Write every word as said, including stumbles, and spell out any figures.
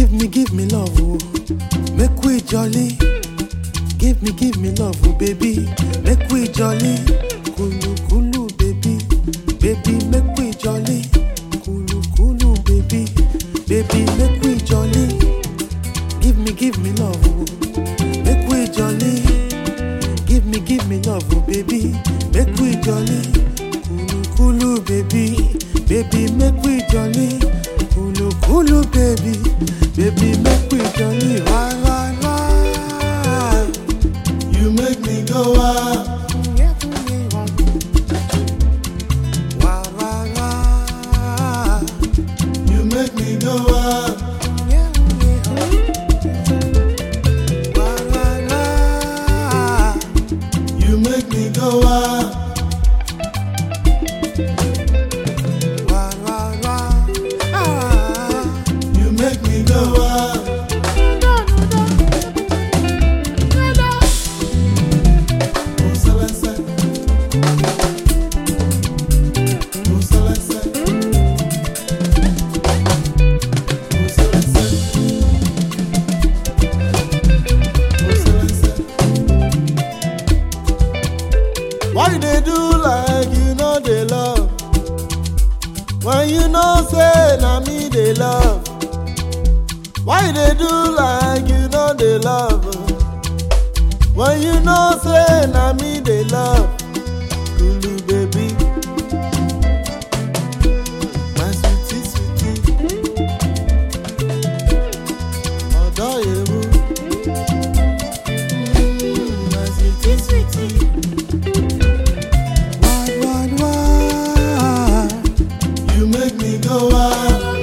Give me, give me love, oh. Make we jolly. Give me, give me love, oh baby. Make we jolly. Kulu kulu baby, baby make we jolly. Kulu kulu baby, baby make we jolly. Give me, give me love, oh. Make we jolly. Give me, give me love, oh baby. Make we jolly. Kulu kulu baby, baby make we jolly. Kulu kulu baby, baby make we jolly. Why, why, why? You make me go wild. Why, why, why? You make me go wild. Why, why, why? You make me go wild. Why, why, why? Ah. You make me go wild. Oh, Celeste. Oh, Celeste. Oh, Celeste. Oh, Celeste. Why you dey do like you know they love? When you know say na me they love. Why you dey do like you know they love? When you know say na me they love. Kulu baby, my sweetie sweetie, odo yewu, mm, my sweetie sweetie. Why, why, why? You make me go wild.